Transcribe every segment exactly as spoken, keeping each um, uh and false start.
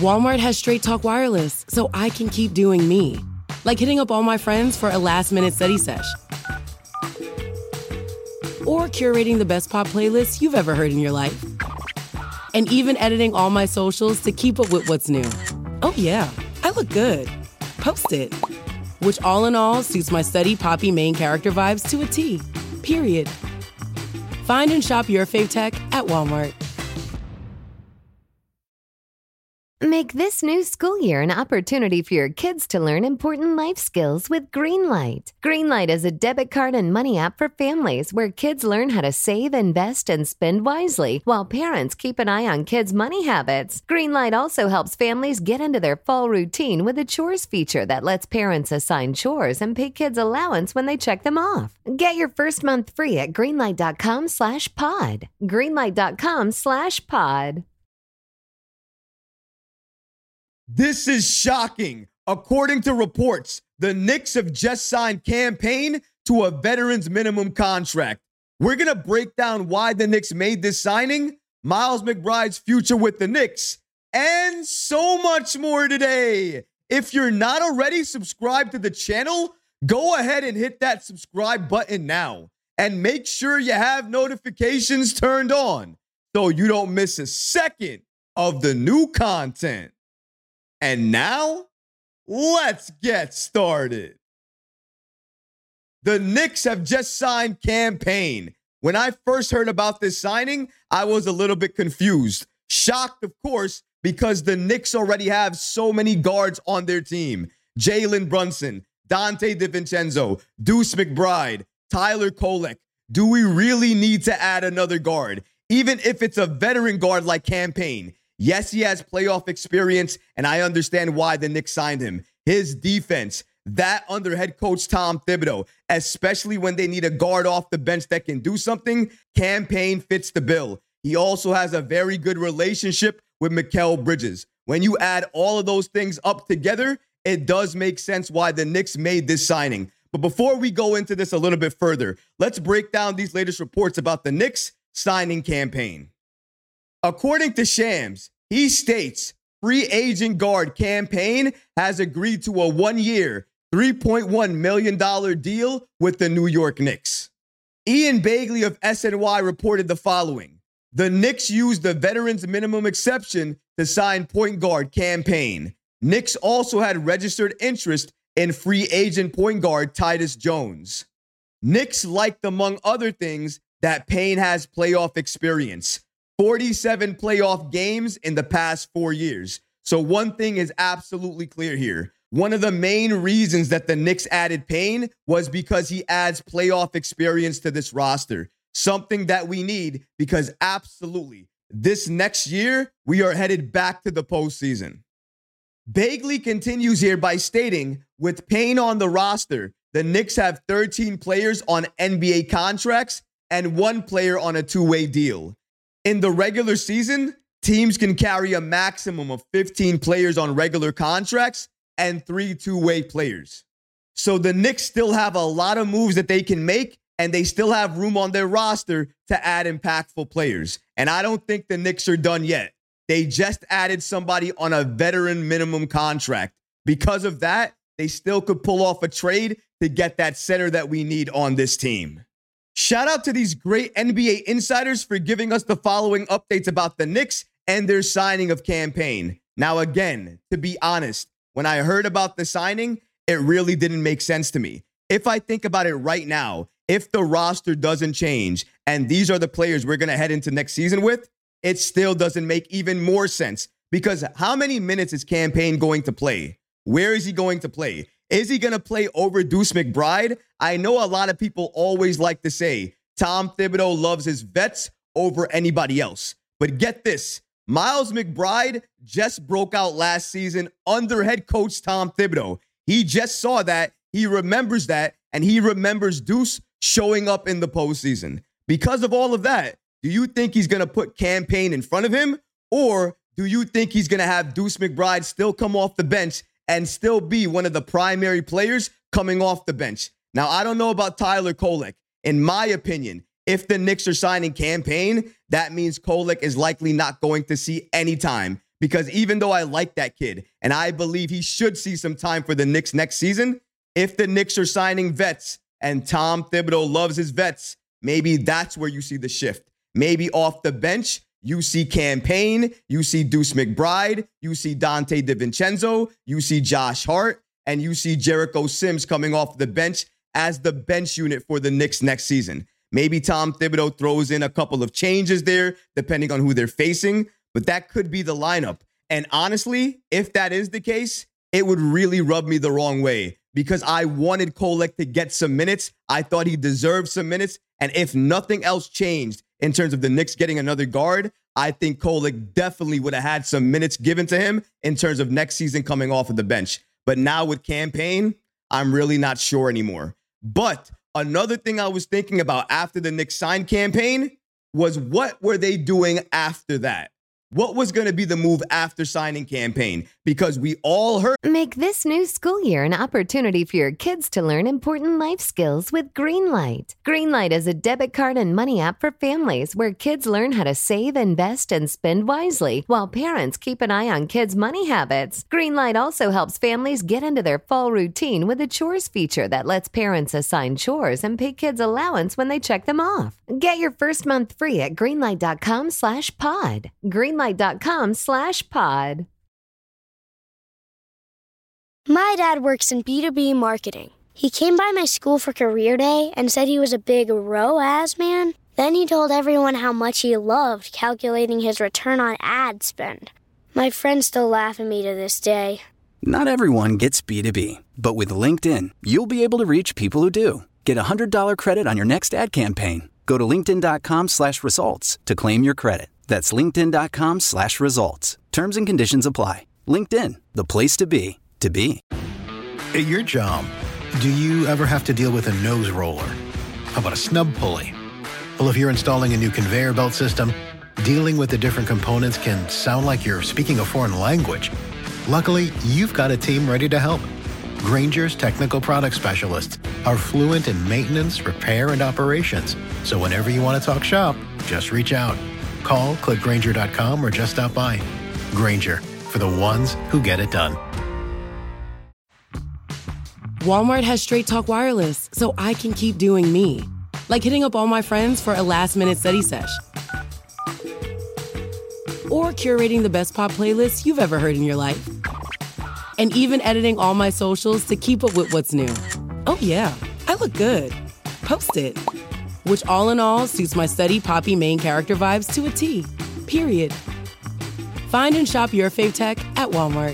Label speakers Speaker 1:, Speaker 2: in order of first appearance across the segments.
Speaker 1: Walmart has Straight Talk Wireless, so I can keep doing me. Like hitting up all my friends for a last-minute study sesh. Or curating the best pop playlists you've ever heard in your life. And even editing all my socials to keep up with what's new. Oh yeah, I look good. Post it. Which all in all suits my study poppy main character vibes to a T. Period. Find and shop your fave tech at Walmart.
Speaker 2: Make this new school year an opportunity for your kids to learn important life skills with Greenlight. Greenlight is a debit card and money app for families where kids learn how to save, invest, and spend wisely while parents keep an eye on kids' money habits. Greenlight also helps families get into their fall routine with a chores feature that lets parents assign chores and pay kids allowance when they check them off. Get your first month free at greenlight.com slash pod. Greenlight.com slash pod.
Speaker 3: This is shocking. According to reports, the Knicks have just signed Cam Payne to a veteran's minimum contract. We're going to break down why the Knicks made this signing, Miles McBride's future with the Knicks, and so much more today. If you're not already subscribed to the channel, go ahead and hit that subscribe button now. And make sure you have notifications turned on so you don't miss a second of the new content. And now, let's get started. The Knicks have just signed Cam Payne. When I first heard about this signing, I was a little bit confused. Shocked, of course, because the Knicks already have so many guards on their team. Jalen Brunson, Dante DiVincenzo, Deuce McBride, Tyler Kolek. Do we really need to add another guard? Even if it's a veteran guard like Cam Payne. Yes, he has playoff experience, and I understand why the Knicks signed him. His defense, that under head coach Tom Thibodeau, especially when they need a guard off the bench that can do something, Cam Payne fits the bill. He also has a very good relationship with Mikal Bridges. When you add all of those things up together, it does make sense why the Knicks made this signing. But before we go into this a little bit further, let's break down these latest reports about the Knicks signing Cam Payne. According to Shams, he states free agent guard Cam Payne has agreed to a one-year, three point one million dollars deal with the New York Knicks. Ian Bagley of S N Y reported the following. The Knicks used the veterans minimum exception to sign point guard Cam Payne. Knicks also had registered interest in free agent point guard Tyus Jones. Knicks liked, among other things, that Payne has playoff experience. forty-seven playoff games in the past four years. So one thing is absolutely clear here. One of the main reasons that the Knicks added Payne was because he adds playoff experience to this roster. Something that we need because absolutely, this next year, we are headed back to the postseason. Bagley continues here by stating, with Payne on the roster, the Knicks have thirteen players on N B A contracts and one player on a two-way deal. In the regular season, teams can carry a maximum of fifteen players on regular contracts and three two-way players. So the Knicks still have a lot of moves that they can make, and they still have room on their roster to add impactful players. And I don't think the Knicks are done yet. They just added somebody on a veteran minimum contract. Because of that, they still could pull off a trade to get that center that we need on this team. Shout out to these great N B A insiders for giving us the following updates about the Knicks and their signing of Cam Payne. Now, again, to be honest, when I heard about the signing, it really didn't make sense to me. If I think about it right now, if the roster doesn't change and these are the players we're going to head into next season with, it still doesn't make even more sense. Because how many minutes is Cam Payne going to play? Where is he going to play? Is he going to play over Deuce McBride? I know a lot of people always like to say Tom Thibodeau loves his vets over anybody else. But get this, Miles McBride just broke out last season under head coach Tom Thibodeau. He just saw that, he remembers that, and he remembers Deuce showing up in the postseason. Because of all of that, do you think he's going to put Cam Payne in front of him? Or do you think he's going to have Deuce McBride still come off the bench and still be one of the primary players coming off the bench? Now, I don't know about Tyler Kolek. In my opinion, if the Knicks are signing Cam Payne, that means Kolek is likely not going to see any time Because even though I like that kid and I believe he should see some time for the Knicks next season, if the Knicks are signing vets and Tom Thibodeau loves his vets, maybe that's where you see the shift. Maybe off the bench, you see Cam Payne, you see Deuce McBride, you see Dante DiVincenzo, you see Josh Hart, and you see Jericho Sims coming off the bench as the bench unit for the Knicks next season. Maybe Tom Thibodeau throws in a couple of changes there, depending on who they're facing, but that could be the lineup. And honestly, if that is the case, it would really rub me the wrong way because I wanted Kolek to get some minutes. I thought he deserved some minutes. And if nothing else changed in terms of the Knicks getting another guard, I think Kolek definitely would have had some minutes given to him in terms of next season coming off of the bench. But now with Cam Payne, I'm really not sure anymore. But another thing I was thinking about after the Knicks signed Cam Payne was what were they doing after that? What was going to be the move after signing Cam Payne? Because we all heard.
Speaker 2: Make this new school year an opportunity for your kids to learn important life skills with Greenlight. Greenlight is a debit card and money app for families where kids learn how to save, invest, and spend wisely while parents keep an eye on kids' money habits. Greenlight also helps families get into their fall routine with a chores feature that lets parents assign chores and pay kids allowance when they check them off. Get your first month free at greenlight.com slash pod. Greenlight.com slash pod.
Speaker 4: My dad works in B two B marketing. He came by my school for career day and said he was a big R O A S man. Then he told everyone how much he loved calculating his return on ad spend. My friends still laugh at me to this day.
Speaker 5: Not everyone gets B two B, but with LinkedIn, you'll be able to reach people who do. Get a one hundred dollars credit on your next ad campaign. Go to linkedin.com slash results to claim your credit. That's linkedin.com slash results. Terms and conditions apply. LinkedIn, the place to be, to be.
Speaker 6: At your job, do you ever have to deal with a nose roller? How about a snub pulley? Well, if you're installing a new conveyor belt system, dealing with the different components can sound like you're speaking a foreign language. Luckily, you've got a team ready to help. Grainger's technical product specialists are fluent in maintenance, repair, and operations. So whenever you want to talk shop, just reach out. Call, click Grainger dot com, or just stop by. Grainger, for the ones who get it done.
Speaker 1: Walmart has Straight Talk Wireless, so I can keep doing me. Like hitting up all my friends for a last-minute study sesh. Or curating the best pop playlists you've ever heard in your life. And even editing all my socials to keep up with what's new. Oh yeah, I look good. Post it. Which all in all suits my steady poppy main character vibes to a T. Period. Find and shop your fave tech at Walmart.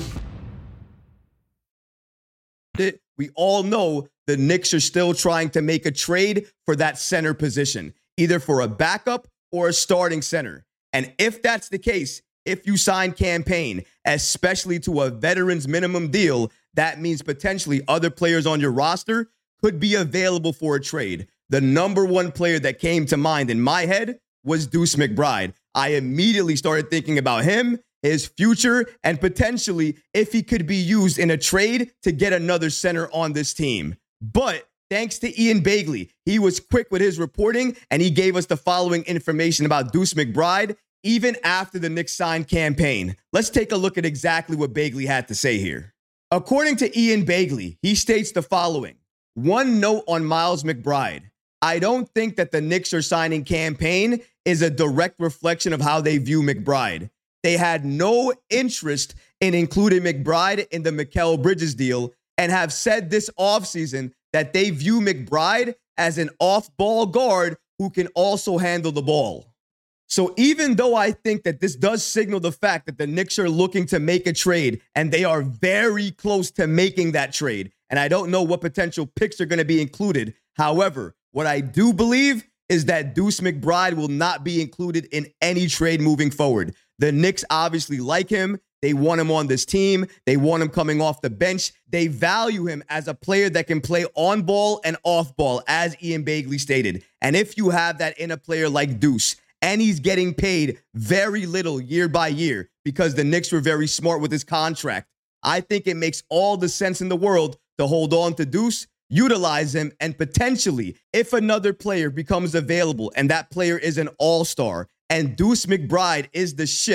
Speaker 3: We all know the Knicks are still trying to make a trade for that center position, either for a backup or a starting center. And if that's the case, if you sign Cam Payne, especially to a veterans minimum deal, that means potentially other players on your roster could be available for a trade. The number one player that came to mind in my head was Deuce McBride. I immediately started thinking about him, his future, and potentially if he could be used in a trade to get another center on this team. But thanks to Ian Begley, he was quick with his reporting, and he gave us the following information about Deuce McBride, even after the Knicks signed Cam Payne. Let's take a look at exactly what Begley had to say here. According to Ian Begley, he states the following. One note on Miles McBride. I don't think that the Knicks are signing Cam Payne is a direct reflection of how they view McBride. They had no interest in including McBride in the Mikal Bridges deal and have said this offseason that they view McBride as an off-ball guard who can also handle the ball. So even though I think that this does signal the fact that the Knicks are looking to make a trade and they are very close to making that trade, and I don't know what potential picks are going to be included. However, what I do believe is that Deuce McBride will not be included in any trade moving forward. The Knicks obviously like him. They want him on this team. They want him coming off the bench. They value him as a player that can play on ball and off ball, as Ian Begley stated. And if you have that in a player like Deuce, and he's getting paid very little year by year because the Knicks were very smart with his contract, I think it makes all the sense in the world to hold on to Deuce, utilize him, and potentially, if another player becomes available and that player is an all-star and Deuce McBride is the shift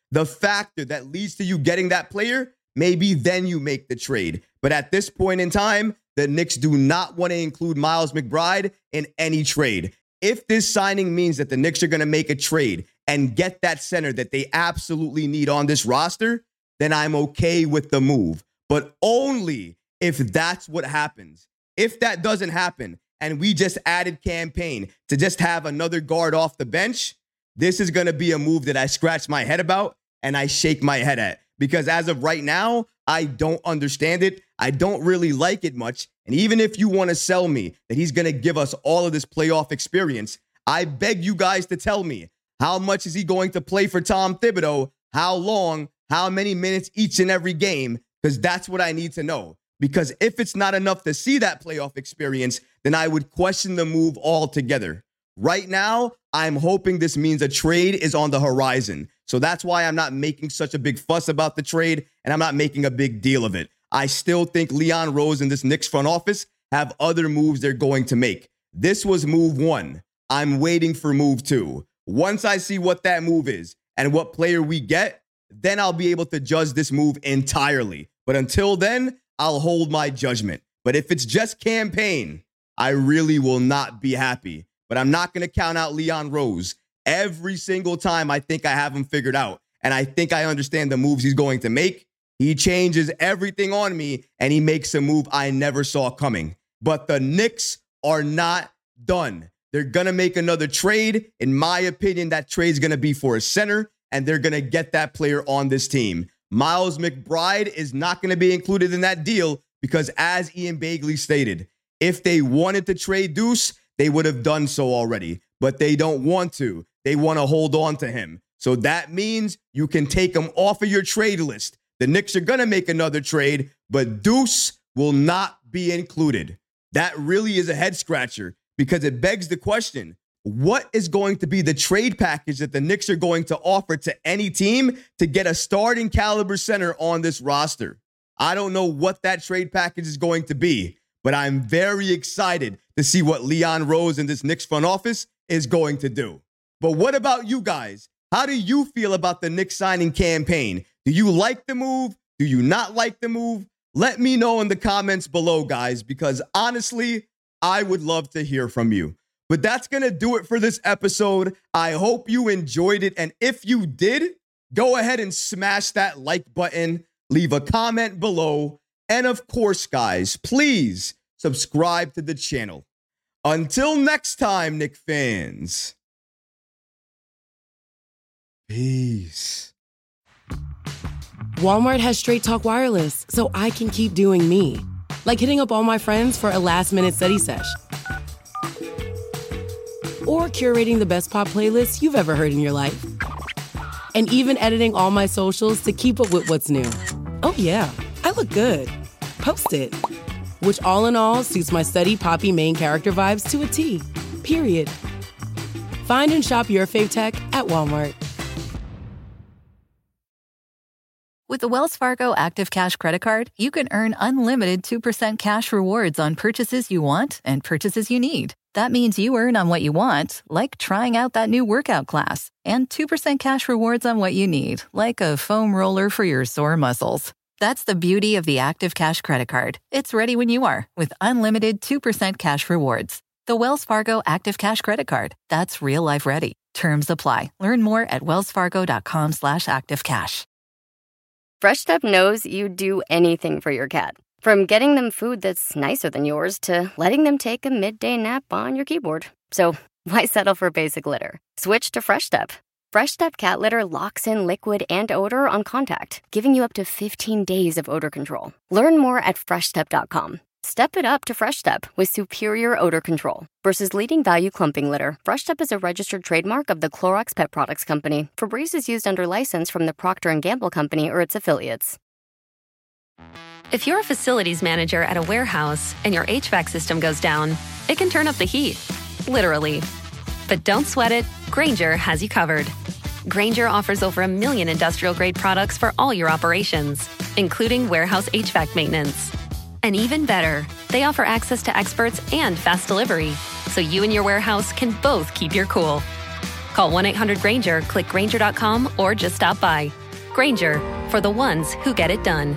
Speaker 3: the factor that leads to you getting that player, maybe then you make the trade. But at this point in time, the Knicks do not want to include Miles McBride in any trade. If this signing means that the Knicks are going to make a trade and get that center that they absolutely need on this roster, then I'm okay with the move. But only if that's what happens. If that doesn't happen and we just added Cam Payne to just have another guard off the bench, this is going to be a move that I scratch my head about and I shake my head at. Because as of right now, I don't understand it. I don't really like it much. And even if you want to sell me that he's going to give us all of this playoff experience, I beg you guys to tell me, how much is he going to play for Tom Thibodeau? How long? How many minutes each and every game? Because that's what I need to know. Because if it's not enough to see that playoff experience, then I would question the move altogether. Right now, I'm hoping this means a trade is on the horizon. So that's why I'm not making such a big fuss about the trade, and I'm not making a big deal of it. I still think Leon Rose and this Knicks front office have other moves they're going to make. This was move one. I'm waiting for move two. Once I see what that move is and what player we get, then I'll be able to judge this move entirely. But until then, I'll hold my judgment. But if it's just Cam Payne, I really will not be happy. But I'm not going to count out Leon Rose. Every single time I think I have him figured out and I think I understand the moves he's going to make, he changes everything on me and he makes a move I never saw coming. But the Knicks are not done. They're going to make another trade. In my opinion, that trade's going to be for a center, and they're going to get that player on this team. Miles McBride is not going to be included in that deal because, as Ian Begley stated, if they wanted to trade Deuce, they would have done so already. But they don't want to. They want to hold on to him. So that means you can take him off of your trade list. The Knicks are going to make another trade, but Deuce will not be included. That really is a head scratcher because it begs the question, what is going to be the trade package that the Knicks are going to offer to any team to get a starting caliber center on this roster? I don't know what that trade package is going to be, but I'm very excited to see what Leon Rose and this Knicks front office is going to do. But what about you guys? How do you feel about the Knicks signing Cam Payne? Do you like the move? Do you not like the move? Let me know in the comments below, guys, because honestly, I would love to hear from you. But that's going to do it for this episode. I hope you enjoyed it. And if you did, go ahead and smash that like button, leave a comment below. And of course, guys, please subscribe to the channel. Until next time, Knicks fans. Peace.
Speaker 1: Walmart has Straight Talk Wireless, so I can keep doing me. Like hitting up all my friends for a last-minute study sesh. Or curating the best pop playlists you've ever heard in your life. And even editing all my socials to keep up with what's new. Oh yeah, I look good. Post it. Which all in all suits my study poppy main character vibes to a T. Period. Find and shop your fave tech at Walmart.
Speaker 7: With the Wells Fargo Active Cash Credit Card, you can earn unlimited two percent cash rewards on purchases you want and purchases you need. That means you earn on what you want, like trying out that new workout class, and two percent cash rewards on what you need, like a foam roller for your sore muscles. That's the beauty of the Active Cash Credit Card. It's ready when you are, with unlimited two percent cash rewards. The Wells Fargo Active Cash Credit Card. That's real life ready. Terms apply. Learn more at wellsfargo.com slash activecash.
Speaker 8: Fresh Step knows you'd do anything for your cat. From getting them food that's nicer than yours to letting them take a midday nap on your keyboard. So why settle for basic litter? Switch to Fresh Step. Fresh Step cat litter locks in liquid and odor on contact, giving you up to fifteen days of odor control. Learn more at fresh step dot com. Step it up to Fresh Step with superior odor control. Versus leading value clumping litter, Fresh Step is a registered trademark of the Clorox Pet Products Company. Febreze is used under license from the Procter and Gamble Company or its affiliates.
Speaker 9: If you're a facilities manager at a warehouse and your H V A C system goes down, it can turn up the heat, literally. But don't sweat it, Grainger has you covered. Grainger offers over a million industrial-grade products for all your operations, including warehouse H V A C maintenance. And even better, they offer access to experts and fast delivery, so you and your warehouse can both keep your cool. Call one eight hundred Granger, click Granger dot com, or just stop by. Granger, for the ones who get it done.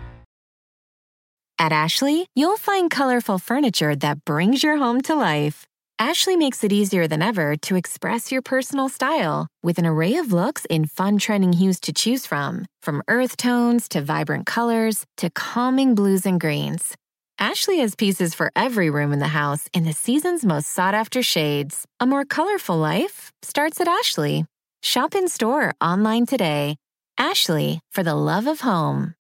Speaker 10: At Ashley, you'll find colorful furniture that brings your home to life. Ashley makes it easier than ever to express your personal style with an array of looks in fun trending hues to choose from, from earth tones to vibrant colors to calming blues and greens. Ashley has pieces for every room in the house in the season's most sought-after shades. A more colorful life starts at Ashley. Shop in-store, online today. Ashley, for the love of home.